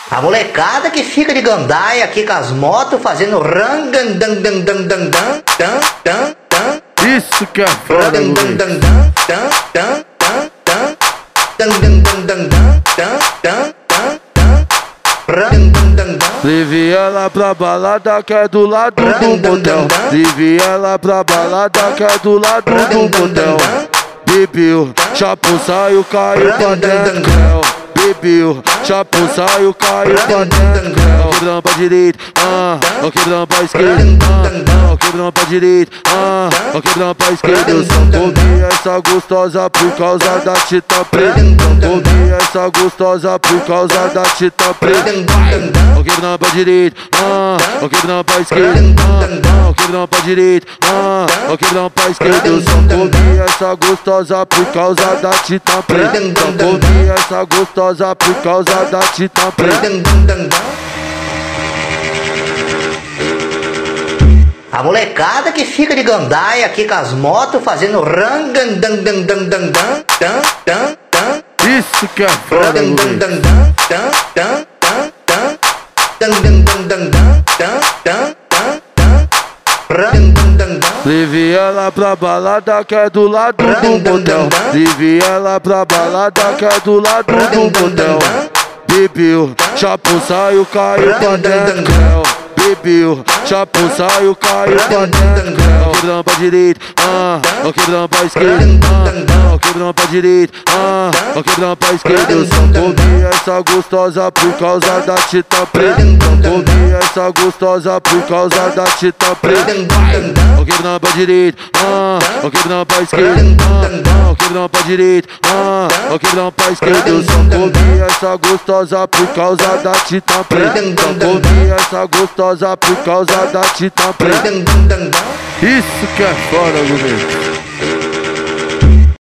A molecada que fica de gandaia aqui com as motos fazendo Isso que é foda, Leve ela pra balada que é do lado do motel. Leve ela pra balada que é do lado do motel. Bebeu, chapo saiu, caiu pra dentro. Bebeu, chapo saiu, caiu pra dentro. Quebrando pra direita, quebrando pra esquerda, quebrando pra direita, quebrando pra esquerda. Eu só comi essa gostosa por causa da tita preta. Comi essa gostosa por causa da tita preta. Quebrando pra direita, quebrando pra esquerda, quebrando pra direita, quebrando pra esquerda. Eu só comi essa gostosa por causa da tita preta. Comi essa gostosa por causa da tita preta. A molecada que fica de gandaia aqui com as motos fazendo Isso que é foda, Leve ela pra balada que é do lado do motel. Leve ela pra balada que é do lado do motel. Bebeu, chapo saiu, caiu pra dentro. Bebeu, chapo saiu, caiu pra dentro. Quebrando pra direita, quebrando pra esquerda, quebrando pra direita, quebrando pra esquerda. Eu só comi essa gostosa por causa da tita preta. Comi essa gostosa por causa da tita preta. Quebrando pra direita, quebrando pra esquerda, quebrando pra direita, quebrando pra esquerda. Eu só comi essa gostosa por causa da tita preta. Comi essa gostosa por causa da tita preta. Isso que é foda, bonito.